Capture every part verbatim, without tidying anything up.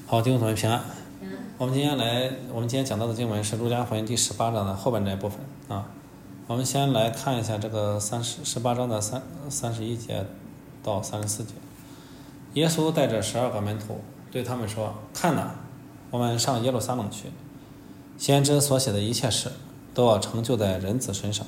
好，弟兄姊妹平安。我们今天来，我们今天讲到的经文是路加福音第十八章的后半这一部分啊。我们先来看一下这个三十十八章的三三十一节到三十四节。耶稣带着十二个门徒对他们说：“看哪，我们上耶路撒冷去，先知所写的一切事都要成就在人子身上。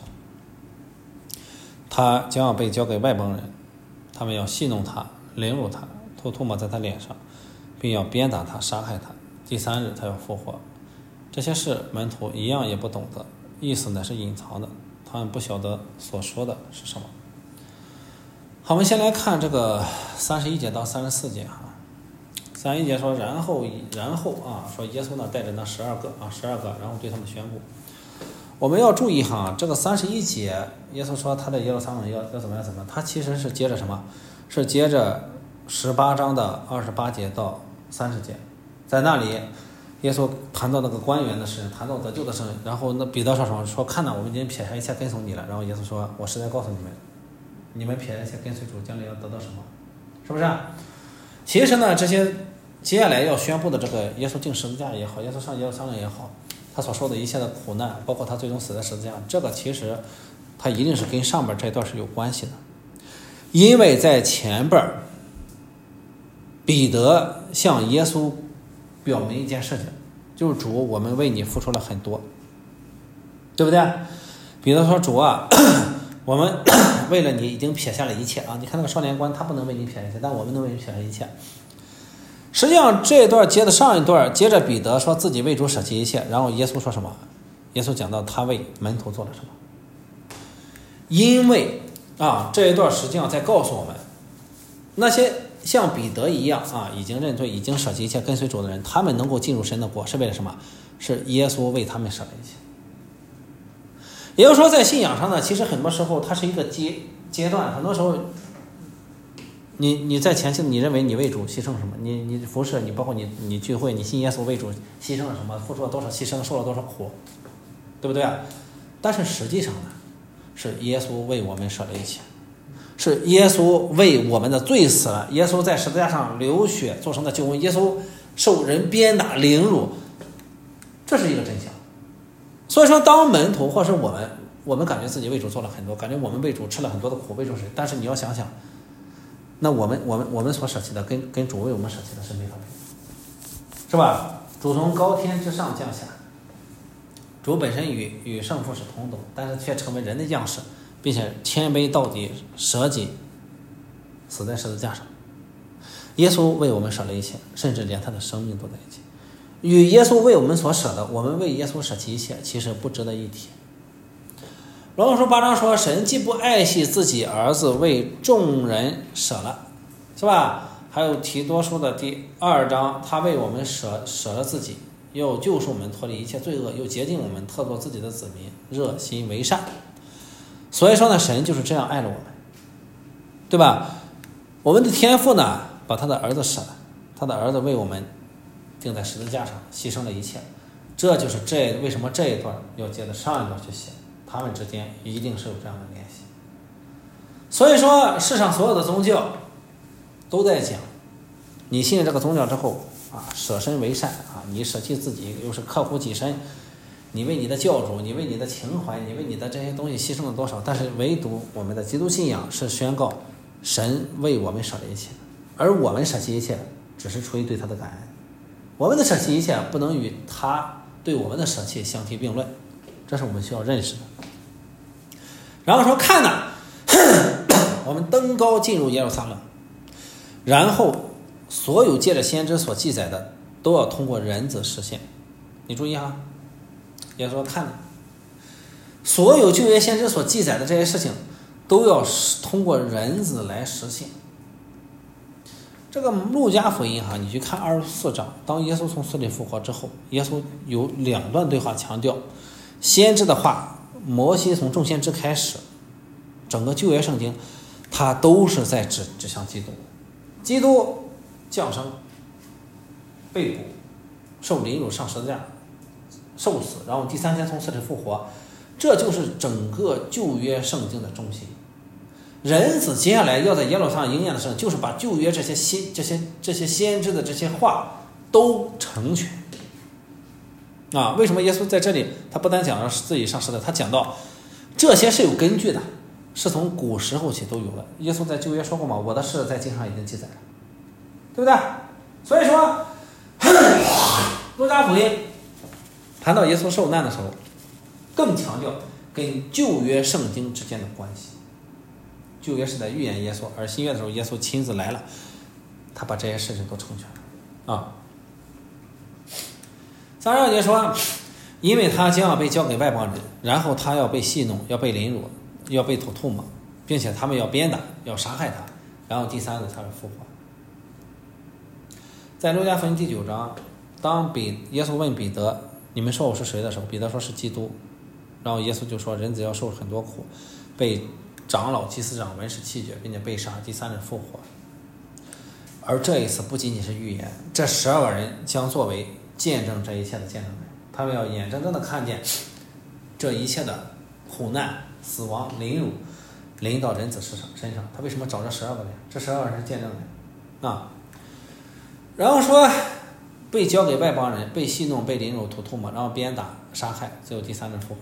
他将要被交给外邦人，他们要戏弄他，凌辱他，吐唾沫在他脸上，并要鞭打他，杀害他。第三日他要复活。”这些事门徒一样也不懂得，意思乃是隐藏的，他们不晓得所说的是什么。好，我们先来看这个三十一节到三十四节哈。三十一节说，然后然后啊，说耶稣呢带着那十二个啊十二个，然后对他们宣布。我们要注意哈，这个三十一节，耶稣说他在耶路撒冷要要怎么样怎么样，他其实是接着什么？是接着十八章的二十八节到三十节，在那里，耶稣谈到那个官员的事，谈到得救的事，然后那彼得说什么？说看到我们已经撇下一切跟从你了。然后耶稣说：“我实在告诉你们，你们撇下一切跟随主，将来要得到什么？是不是？”其实呢，这些接下来要宣布的这个耶稣进十字架也好，耶稣上耶路撒冷也好，他所受的一切的苦难，包括他最终死在十字架，这个其实他一定是跟上边这一段是有关系的，因为在前边彼得向耶稣表明一件事情，就是主，我们为你付出了很多，对不对？彼得说：“主啊，我们为了你已经撇下了一切啊！你看那个少年官，他不能为你撇下一切，但我们能为你撇下一切。”实际上这一段接着上一段，接着彼得说自己为主舍弃一切，然后耶稣说什么？耶稣讲到他为门徒做了什么？因为啊，这一段实际上在告诉我们，那些像彼得一样啊，已经认罪、已经舍弃一切跟随主的人，他们能够进入神的国，是为了什么？是耶稣为他们舍了一切。也就是说，在信仰上呢，其实很多时候它是一个阶阶段，很多时候。你你在前期你认为你为主牺牲什么？你你服侍你包括你你聚会，你信耶稣为主牺牲了什么？付出了多少牺牲，受了多少苦，对不对？但是实际上呢，是耶稣为我们舍了一切，是耶稣为我们的罪死了，耶稣在十字架上流血做成的救恩，耶稣受人鞭打凌辱，这是一个真相。所以说，当门徒或是我们，我们感觉自己为主做了很多，感觉我们为主吃了很多的苦，为主谁？但是你要想想。那我们我们我们所舍弃的跟跟主为我们舍弃的是没法比，是吧？主从高天之上降下，主本身与与圣父是同等，但是却成为人的样式，并且谦卑到底，舍己，死在十字架上。耶稣为我们舍了一切，甚至连他的生命都在一起。与耶稣为我们所舍的，我们为耶稣舍弃一切，其实不值得一提。罗马书八章说，神既不爱惜自己儿子，为众人舍了，是吧？还有提多书的第二章，他为我们舍舍了自己，又救赎我们脱离一切罪恶，又洁净我们，特作自己的子民，热心为善。所以说呢，神就是这样爱了我们，对吧？我们的天父呢，把他的儿子舍了，他的儿子为我们钉在十字架上，牺牲了一切。这就是这为什么这一段要接着上一段去写。他们之间一定是有这样的联系，所以说世上所有的宗教都在讲，你信了这个宗教之后啊，舍身为善啊，你舍弃自己又是刻苦己身，你为你的教主，你为你的情怀，你为你的这些东西牺牲了多少？但是唯独我们的基督信仰是宣告神为我们舍了一切，而我们舍弃一切只是出于对他的感恩，我们的舍弃一切不能与他对我们的舍弃相提并论，这是我们需要认识的。然后说看呐，我们登高进入耶路撒冷，然后所有借着先知所记载的都要通过人子实现。你注意哈，耶稣说看呐，所有旧约先知所记载的这些事情都要通过人子来实现。这个路加福音哈，你去看二十四章，当耶稣从死里复活之后，耶稣有两段对话强调先知的话，摩西从众先知开始，整个旧约圣经它都是在指指向基督，基督降生、被捕、受凌辱、上十字架、受死，然后第三天从死里复活，这就是整个旧约圣经的中心。人子接下来要在耶路撒冷应验的时候，就是把旧约这些先这些这些先知的这些话都成全。啊，为什么耶稣在这里他不单讲了自己上十字架，他讲到这些是有根据的，是从古时候起都有的。耶稣在旧约说过嘛，我的事在经上已经记载了，对不对？所以说路加福音谈到耶稣受难的时候，更强调跟旧约圣经之间的关系。旧约是在预言耶稣，而新约的时候耶稣亲自来了，他把这些事情都成全了啊。三十二节说，因为他将要被交给外邦人，然后他要被戏弄，要被凌辱，要被吐唾沫，并且他们要鞭打，要杀害他，然后第三日他会复活。在路加福音第九章，当彼耶稣问彼得，你们说我是谁的时候，彼得说是基督，然后耶稣就说，人子要受很多苦，被长老、祭司长、文士弃绝，并且被杀，第三日复活。而这一次不仅仅是预言，这十二个人将作为见证这一切的见证人，他们要眼睁睁的看见这一切的苦难、死亡、凌辱临到人子身上。他为什么找这十二个人？这十二个人是见证人啊。然后说被交给外邦人，被戏弄、被凌辱、吐唾沫，然后鞭打、杀害，最后第三日复活。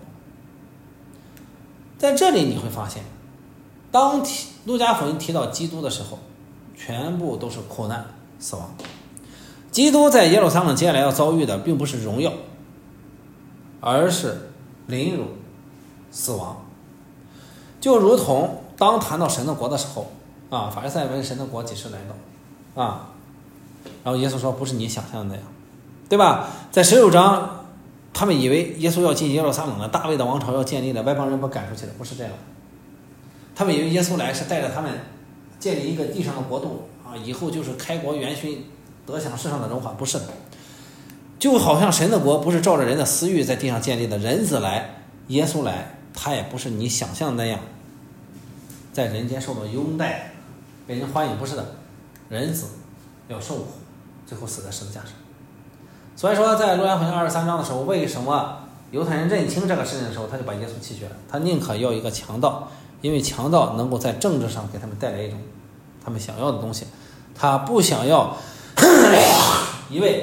在这里你会发现，当路加福音提到基督的时候，全部都是苦难、死亡。基督在耶路撒冷接下来要遭遇的并不是荣耀，而是凌辱、死亡。就如同当谈到神的国的时候啊，法利赛人问神的国几时来到啊，然后耶稣说不是你想象的那样，对吧？在十六章他们以为耶稣要进耶路撒冷了，大卫的王朝要建立了，外邦人不赶出去了，不是这样。他们以为耶稣来是带着他们建立一个地上的国度啊，以后就是开国元勋，得享世上的荣华，不是的。就好像神的国不是照着人的私欲在地上建立的，人子来，耶稣来，他也不是你想象的那样在人间受到拥戴，被人欢迎，不是的。人子要受苦，最后死在十字架上。所以说在路加福音二十三章的时候，为什么犹太人认清这个事情的时候，他就把耶稣弃绝了？他宁可要一个强盗，因为强盗能够在政治上给他们带来一种他们想要的东西，他不想要一位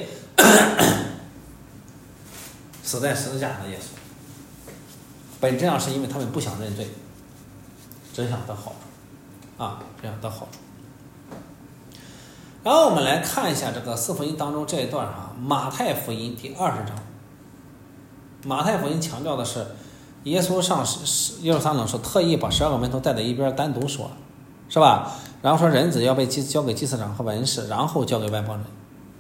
死在十字架上的耶稣。本质上是因为他们不想认罪，只想得好处啊，只想得好处。然后我们来看一下这个四福音当中这一段啊，马太福音第二十章。马太福音强调的是耶稣上耶路撒冷是特意把十二个门徒带到一边单独说，是吧？然后说人子要被交给祭司长和文士，然后交给外邦人。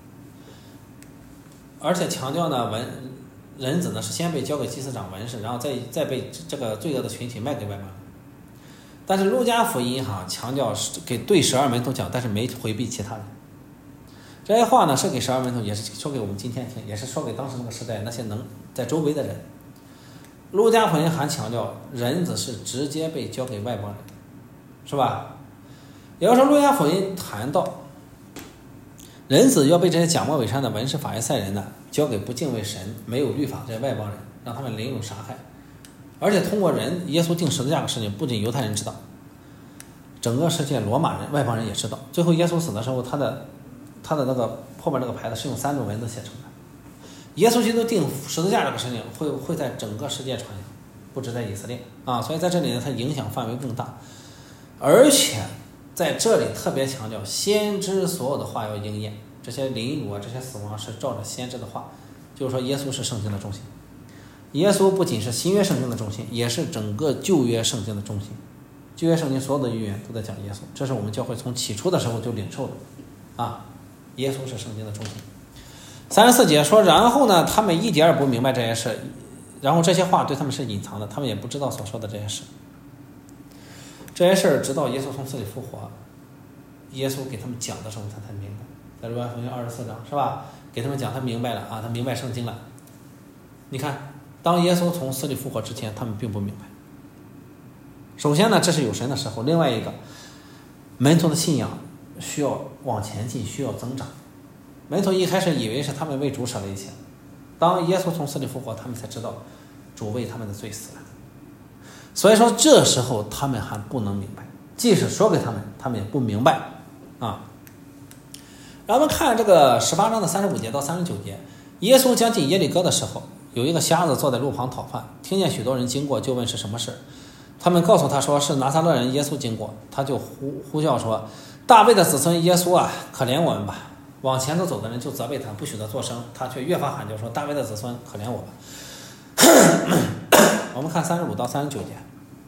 而且强调呢，文人子呢是先被交给祭司长、文士，然后再再被这个罪恶的群体卖给外邦人。但是路加福音哈强调是给对十二门徒讲，但是没回避其他人。这些话呢是给十二门徒，也是说给我们今天听，也是说给当时那个时代那些能在周围的人。路加福音还强调人子是直接被交给外邦人，是吧？也就是说路加福音谈到人子要被这些假冒伪善的文士法利赛人呢交给不敬畏神、没有律法这些外邦人，让他们凌辱杀害。而且通过人耶稣定十字架的事情，不仅犹太人知道，整个世界罗马人、外邦人也知道。最后耶稣死的时候，他的他的那个后面那个牌子是用三种文字写成的。耶稣基督定十字架这个事情会会在整个世界传扬，不止在以色列啊，所以在这里呢，它影响范围更大。而且在这里特别强调，先知所有的话要应验，这些凌辱啊，这些死亡是照着先知的话，就是说耶稣是圣经的中心。耶稣不仅是新约圣经的中心，也是整个旧约圣经的中心。旧约圣经所有的预言都在讲耶稣，这是我们教会从起初的时候就领受的啊，耶稣是圣经的中心。三十四节说，然后呢，他们一点也不明白这些事，然后这些话对他们是隐藏的，他们也不知道所说的这些事。这些事直到耶稣从死里复活，耶稣给他们讲的时候，他才明白。在路加福音二十四章是吧？给他们讲，他明白了啊，他明白圣经了。你看，当耶稣从死里复活之前，他们并不明白。首先呢，这是有神的时候；另外一个，门徒的信仰需要往前进，需要增长。门徒一开始以为是他们为主舍了一切，当耶稣从死里复活，他们才知道主为他们的罪死了。所以说这时候他们还不能明白，即使说给他们，他们也不明白啊。 然后我们看这个十八章的三十五节到三十九节，耶稣将近耶利哥的时候，有一个瞎子坐在路旁讨饭，听见许多人经过，就问是什么事。他们告诉他说是拿撒勒人耶稣经过，他就呼呼叫说，大卫的子孙耶稣啊，可怜我们吧。往前头走的人就责备他，不许他作声，他却越发喊叫说，大卫的子孙可怜我吧。我们看三十五到三十九节，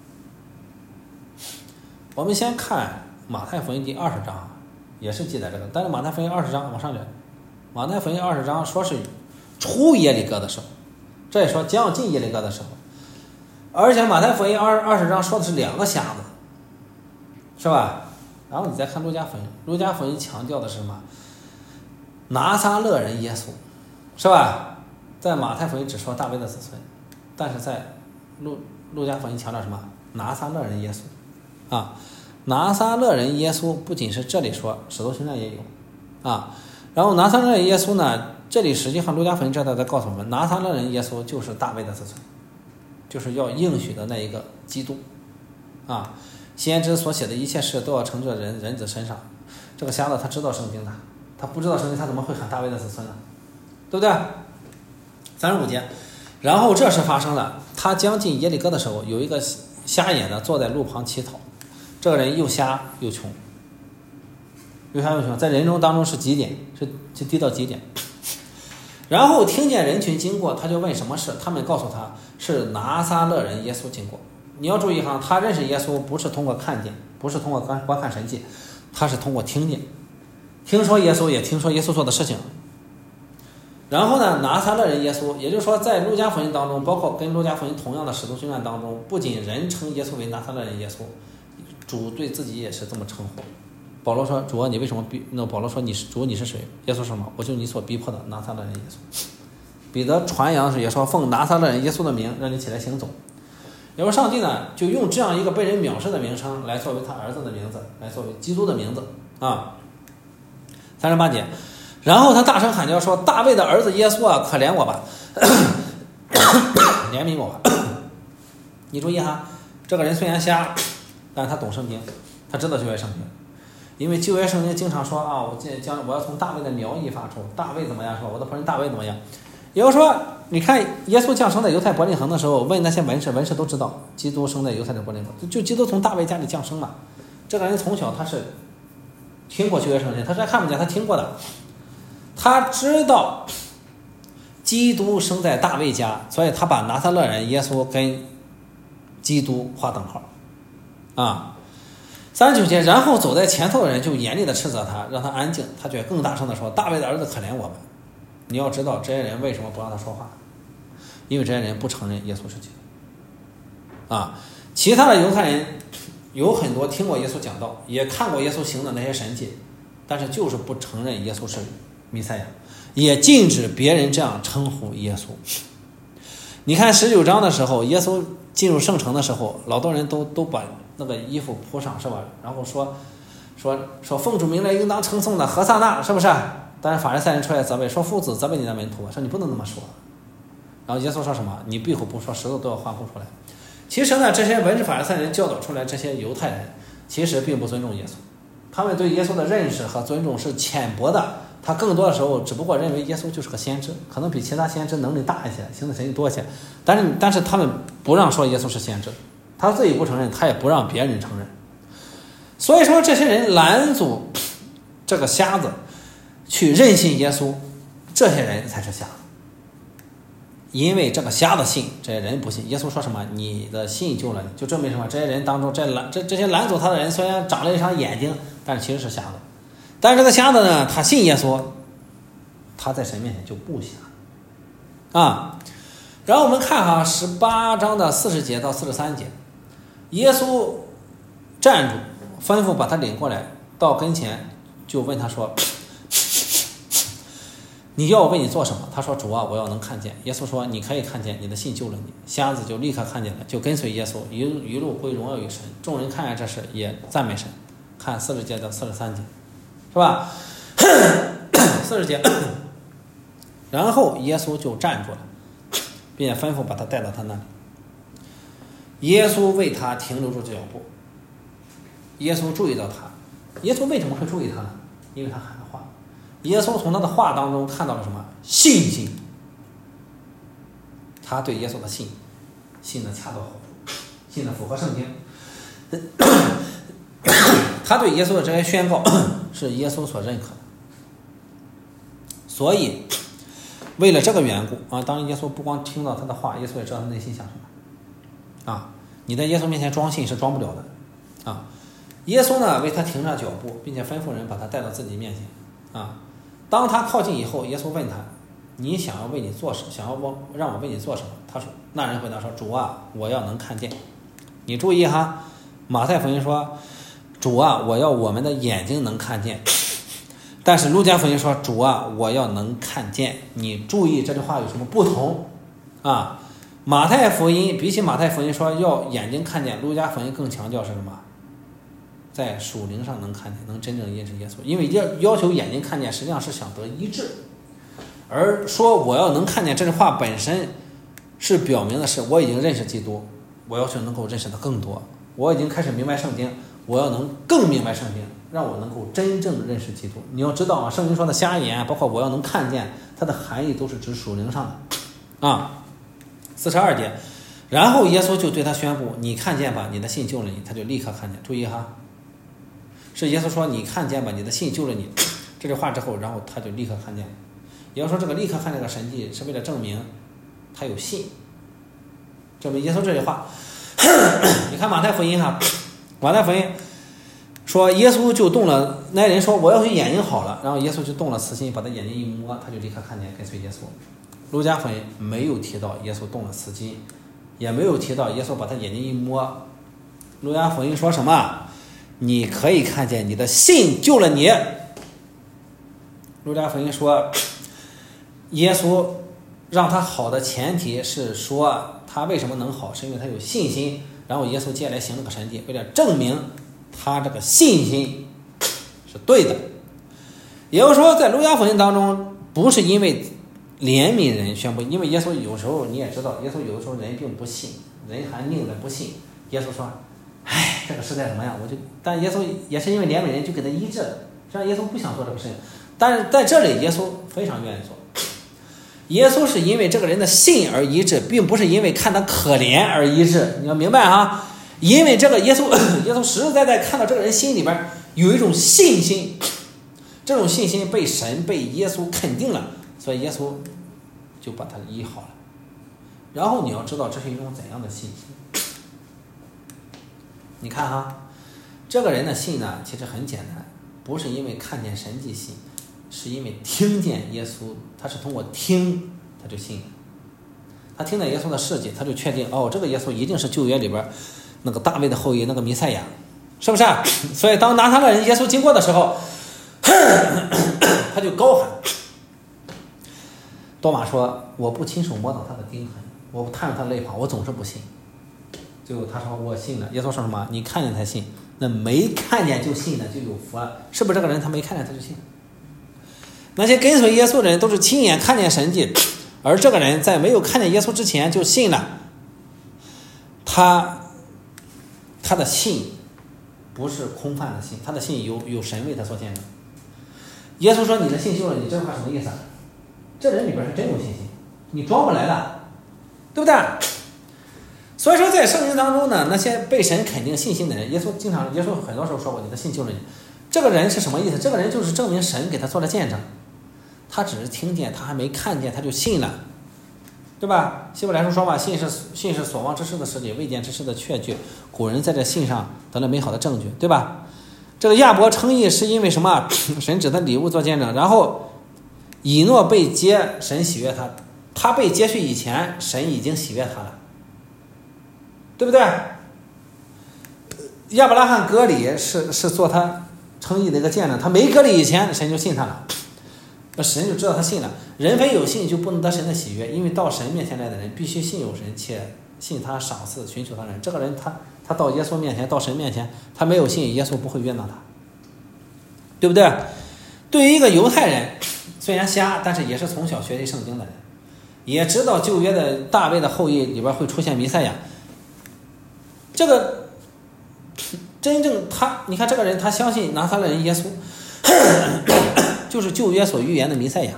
我们先看马太福音第二十章，也是记载这个，但是马太福音二十章往上点，马太福音二十章说是出耶利哥的时候，这也说将近耶利哥的时候，而且马太福音二二十章说的是两个瞎子，是吧？然后你再看路加福音，路加福音强调的是什么？拿撒勒人耶稣，是吧？在马太福音只说大卫的子孙，但是在路路加福音强调什么？拿撒勒人耶稣啊，拿撒勒人耶稣不仅是这里说，使徒行传也有啊。然后拿撒勒人耶稣呢，这里实际上路加福音这道在告诉我们，拿撒勒人耶稣就是大卫的子孙，就是要应许的那一个基督啊。先知所写的一切事都要成就人人子身上。这个瞎子他知道圣经的，他不知道圣经，他怎么会喊大卫的子孙呢？对不对？三十五节，然后这事发生了，他将近耶利哥的时候，有一个瞎眼的坐在路旁乞讨。这个人又瞎又穷，又瞎又穷，在人中当中是极点，是就低到极点。然后听见人群经过，他就问什么事，他们告诉他是拿撒勒人耶稣经过。你要注意哈，他认识耶稣不是通过看见，不是通过观观看神迹，他是通过听见，听说耶稣，也听说耶稣做的事情。然后呢，拿撒勒人耶稣，也就是说在路加福音当中，包括跟路加福音同样的使徒行传当中，不仅人称耶稣为拿撒勒人耶稣，主对自己也是这么称呼。保罗说，主啊，你为什么逼？那保罗说，你是主，你是谁？耶稣说什么？我就你所逼迫的拿撒勒人耶稣。彼得传扬时也说，奉拿撒勒人耶稣的名，让你起来行走。也就是上帝呢，就用这样一个被人藐视的名称来作为他儿子的名字，来作为基督的名字啊。三十八节，然后他大声喊叫说：“大卫的儿子耶稣啊，可怜我吧，怜悯我吧。”你注意哈，这个人虽然瞎，但是他懂圣经，他知道旧约圣经，因为旧约圣经经常说啊，我将我要从大卫的苗裔发出，大卫怎么样说，我的仆人大卫怎么样。也就是说，你看耶稣降生在犹太伯利恒的时候，问那些文士，文士都知道基督生在犹太的伯利恒，就基督从大卫家里降生嘛。这个人从小他是听过旧约圣经，他虽然看不见，他听过的，他知道基督生在大卫家，所以他把拿撒勒人耶稣跟基督划等号啊。三十九节，然后走在前头的人就严厉的斥责他，让他安静，他却更大声的说：“大卫的儿子，可怜我们。”你要知道这些人为什么不让他说话，因为这些人不承认耶稣是基督啊。其他的犹太人有很多听过耶稣讲道，也看过耶稣行的那些神迹，但是就是不承认耶稣是弥赛亚，也禁止别人这样称呼耶稣。你看十九章的时候，耶稣进入圣城的时候，老多人都都把那个衣服铺上，是吧？然后说说说奉主名来应当称颂的何撒那，是不是？但是法利赛人出来责备说：“夫子，责备你的门徒，说你不能这么说。”然后耶稣说什么？你闭口不说，石头都要欢呼出来。其实呢，这些文士法利赛人教导出来这些犹太人，其实并不尊重耶稣，他们对耶稣的认识和尊重是浅薄的。他更多的时候只不过认为耶稣就是个先知，可能比其他先知能力大一些，行的神迹多一些。但是但是他们不让说耶稣是先知，他自己不承认，他也不让别人承认。所以说，这些人拦阻这个瞎子去认信耶稣，这些人才是瞎子。因为这个瞎子信，这些人不信。耶稣说什么？你的信救了你，就证明什么？这些人当中，这拦这这些拦阻他的人，虽然长了一双眼睛，但是其实是瞎子。但是这个瞎子呢，他信耶稣，他在神面前就不瞎啊。然后我们看哈，十八章的四十节到四十三节，耶稣站住，吩咐把他领过来，到跟前就问他说：“你要我为你做什么？”他说：“主啊，我要能看见。”耶稣说：“你可以看见，你的信救了你。”瞎子就立刻看见了，就跟随耶稣，一一路归荣耀于神。众人看见这事，也赞美神。看四十节到四十三节，是吧？四十节，然后耶稣就站住了，并且吩咐把他带到他那里。耶稣为他停留住脚步。耶稣注意到他。耶稣为什么会注意他呢？因为他喊的话。 耶稣从他的话当中看到了什么？信心。他对耶稣的信，信的恰到好处，信的符合圣经。他对耶稣的这些宣告是耶稣所认可的。所以为了这个缘故啊，当然耶稣不光听到他的话，耶稣也知道他内心想什么啊。你在耶稣面前装信是装不了的啊。耶稣呢为他停下脚步，并且吩咐人把他带到自己面前啊。当他靠近以后，耶稣问他：“你想要为你做什么？想要我让我为你做什么？”他说：“那人回答说：‘主啊，我要能看见。’你注意哈，马太福音说：‘主啊，我要我们的眼睛能看见。’但是路加福音说：‘主啊，我要能看见。’你注意这句话有什么不同啊？马太福音比起马太福音说要眼睛看见，路加福音更强调是什么？在属灵上能看见，能真正认识耶稣。因为要要求眼睛看见，实际上是想得医治，而说我要能看见这句话本身是表明的是我已经认识基督，我要求能够认识的更多，我已经开始明白圣经，我要能更明白圣经，让我能够真正认识基督。你要知道啊，圣经说的瞎眼，包括我要能看见，它的含义都是指属灵上的啊。四十二节，然后耶稣就对他宣布：“你看见吧，你的信救了你。”他就立刻看见。注意哈，是耶稣说：“你看见吧，你的信救了你。”这句话之后，然后他就立刻看见了。也就是说，这个立刻看见的神迹是为了证明他有信，证明耶稣这句话。你看马太福音哈，马太福音说耶稣就动了，那人说我要是眼睛好了，然后耶稣就动了慈心，把他眼睛一摸，他就立刻看见，跟随耶稣。路加福音没有提到耶稣动了慈心，也没有提到耶稣把他眼睛一摸。路加福音说什么？你可以看见，你的信救了你。路加福音说耶稣让他好的前提是说他为什么能好，是因为他有信心。然后耶稣接下来行了个神迹，为了证明他这个信心是对的。也就是说，在路加福音当中，不是因为怜悯人宣布，因为耶稣有时候你也知道，耶稣有的时候人并不信，人还宁的不信。耶稣说：“哎，这个时代怎么样？”我就，但耶稣也是因为怜悯人，就给他医治了。这样耶稣不想做这个事情，但是在这里耶稣非常愿意做。耶稣是因为这个人的信而医治，并不是因为看他可怜而医治。你要明白哈，因为这个耶稣，耶稣实实在在看到这个人心里边有一种信心，这种信心被神被耶稣肯定了。所以耶稣就把他医好了。然后你要知道这是一种怎样的信心。你看哈，这个人的信呢其实很简单，不是因为看见神迹信，是因为听见耶稣，他是通过听他就信了。他听见耶稣的事迹，他就确定哦，这个耶稣一定是旧约里边那个大卫的后裔，那个弥赛亚，是不是？所以当拿撒勒人耶稣经过的时候，他就高喊。多马说：“我不亲手摸到他的钉痕，我不探入他的肋旁，我总是不信。”最后他说：“我信了。”耶稣说什么？你看见才信，那没看见就信的就有福了。是不是这个人他没看见他就信？那些跟随耶稣的人都是亲眼看见神迹，而这个人在没有看见耶稣之前就信了。他他的信不是空泛的信，他的信有有神为他所见证。耶稣说：“你的信救了你。”这话什么意思啊？这人里边是真有信心，你装不来的，对不对？所以说在圣经当中呢，那些被神肯定信心的人，耶稣经常耶稣很多时候说过：“你的信救了你。”这个人是什么意思？这个人就是证明神给他做了见证，他只是听见，他还没看见，他就信了，对吧？希伯来书说嘛，信是信是所望之事的实底，未见之事的确据。古人在这信上得了美好的证据，对吧？这个亚伯称义是因为什么？神指他礼物做见证，然后以诺被接，神喜悦他，他被接去以前，神已经喜悦他了，对不对？亚伯拉罕割礼是是做他称义的一个见证，他没割礼以前，神就信他了，那神就知道他信了。人非有信就不能得神的喜悦，因为到神面前来的人必须信有神，且信他赏赐寻求他人。这个人他他到耶稣面前，到神面前，他没有信，耶稣不会悦纳他，对不对？对于一个犹太人，虽然瞎，但是也是从小学习圣经的人，也知道旧约的大卫的后裔里边会出现弥赛亚。这个真正他，你看这个人，他相信拿撒勒人耶稣， 就是旧约所预言的弥赛亚。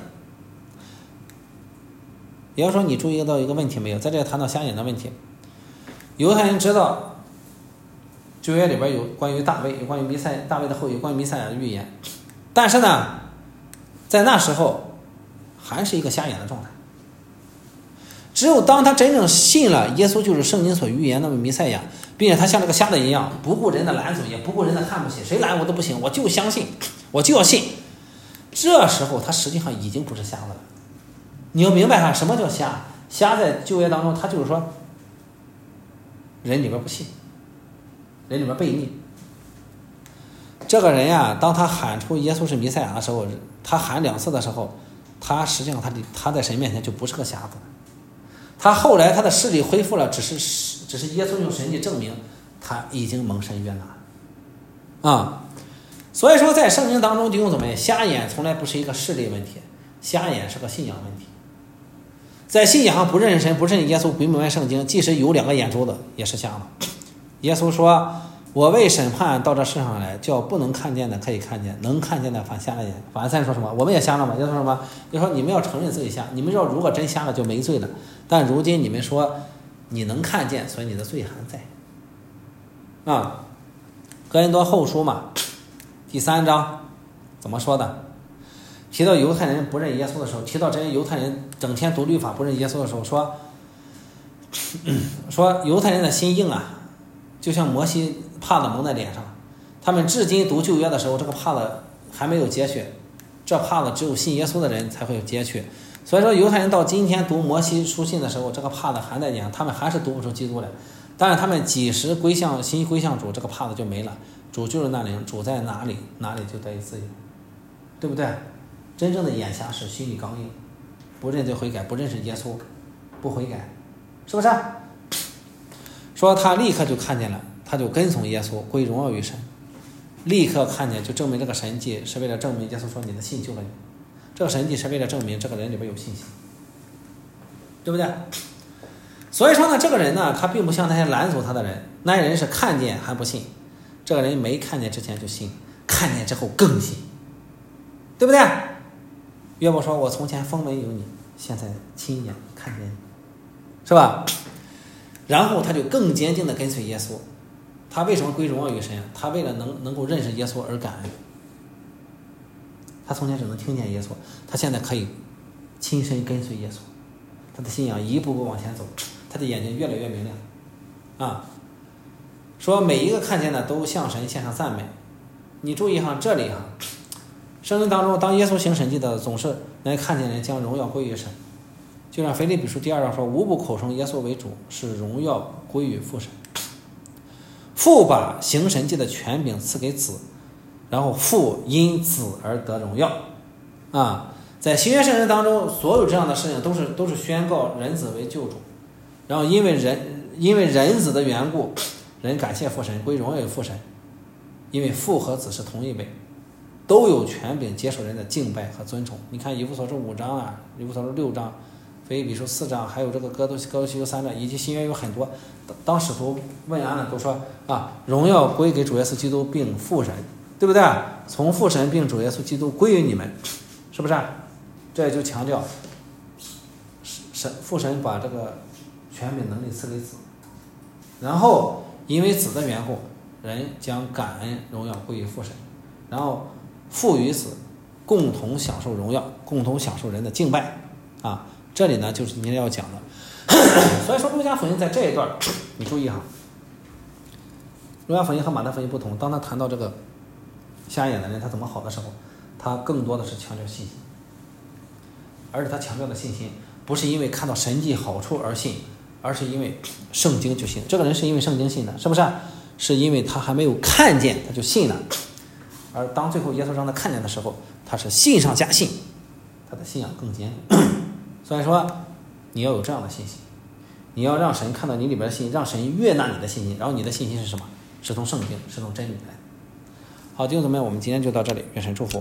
也就是说，你注意到一个问题没有？在这里谈到瞎眼的问题，犹太人知道旧约里边有关于大卫、有关于弥赛大卫的后裔、有关于弥赛亚的预言，但是呢，在那时候还是一个瞎眼的状态。只有当他真正信了耶稣就是圣经所预言的弥赛亚，并且他像这个瞎的一样，不顾人的拦阻，也不顾人的看不起，谁拦我都不行，我就相信，我就要信。这时候他实际上已经不是瞎子了。你要明白哈，什么叫瞎？瞎在旧约当中，他就是说人里边不信，人里边悖逆。这个人呀，当他喊出耶稣是弥赛亚的时候，他喊两次的时候，他实际上他他在神面前就不是个瞎子。他后来他的视力恢复了，只是只是耶稣用神迹证明他已经蒙神悦纳啊。所以说，在圣经当中，弟兄姊妹，瞎眼从来不是一个视力问题，瞎眼是个信仰问题。在信仰上不认识神、不认识耶稣、不明白圣经，即使有两个眼珠子，也是瞎的。耶稣说：“我为审判到这世上来，叫不能看见的可以看见，能看见的反瞎了眼。”法利赛人说什么？我们也瞎了吗？耶稣说什么？就说你们要承认自己瞎，你们要如果真瞎了就没罪了。但如今你们说你能看见，所以你的罪还在。啊，哥林多后书嘛，第三章怎么说的？提到犹太人不认耶稣的时候，提到这些犹太人整天读律法不认耶稣的时候，说说犹太人的心硬啊，就像摩西帕子蒙在脸上，他们至今读旧约的时候，这个帕子还没有揭去，这帕子只有信耶稣的人才会有揭去。所以说犹太人到今天读摩西书信的时候，这个帕子还在脸上，他们还是读不出基督来。但是他们几时归向心归向主，这个帕子就没了，主就是那灵，主在哪里，哪里就得以自由，对不对？真正的眼瞎是心里刚硬，不认罪悔改，不认识耶稣，不悔改，是不是？说他立刻就看见了，他就跟从耶稣，归荣耀于神。立刻看见就证明这个神迹是为了证明耶稣说你的信救了你，这个神迹是为了证明这个人里边有信心，对不对？所以说呢，这个人呢，他并不像那些拦阻他的人，那些人是看见还不信，这个人没看见之前就信，看见之后更信，对不对？约伯说：“我从前风闻有你，现在亲眼看见你，是吧？”然后他就更坚定的跟随耶稣。他为什么归荣耀于神？他为了能能够认识耶稣而感恩。他从前只能听见耶稣，他现在可以亲身跟随耶稣，他的信仰一步步往前走，他的眼睛越来越明亮啊。说每一个看见的都向神献上赞美。你注意哈，这里哈，圣经当中，当耶稣行神迹的，总是能看见人将荣耀归于神。就像腓立比书第二章说：“无不口称耶稣为主，使荣耀归于父神。”父把行神迹的权柄赐给子，然后父因子而得荣耀。啊，在新约圣经当中，所有这样的事情都是都是宣告人子为救主，然后因为人因为人子的缘故，人感谢父神，归荣耀于父神，因为父和子是同一位。都有权柄接受人的敬拜和尊崇。你看以弗所书五章啊，以弗所书六章，腓立比书四章，还有这个哥多哥多西书三章，以及新约有很多。当使徒问安了，都说啊，荣耀归给主耶稣基督并父神，对不对？从父神并主耶稣基督归于你们，是不是？这也就强调神父神把这个权柄能力赐给子，然后因为子的缘故，人将感恩荣耀归于父神，然后父与子共同享受荣耀，共同享受人的敬拜啊！这里呢就是今天要讲的。所以说路加福音在这一段你注意哈，路加福音和马太福音不同，当他谈到这个瞎眼的人他怎么好的时候，他更多的是强调信心，而且他强调的信心不是因为看到神迹好处而信，而是因为圣经就信。这个人是因为圣经信的，是不是？是因为他还没有看见他就信了，而当最后耶稣让他看见的时候，他是信上加信，他的信仰更坚定。所以说你要有这样的信心，你要让神看到你里边的信心，让神悦纳你的信心，然后你的信心是什么？是从圣经，是从真理来。好，弟兄姊妹，我们今天就到这里，愿神祝福。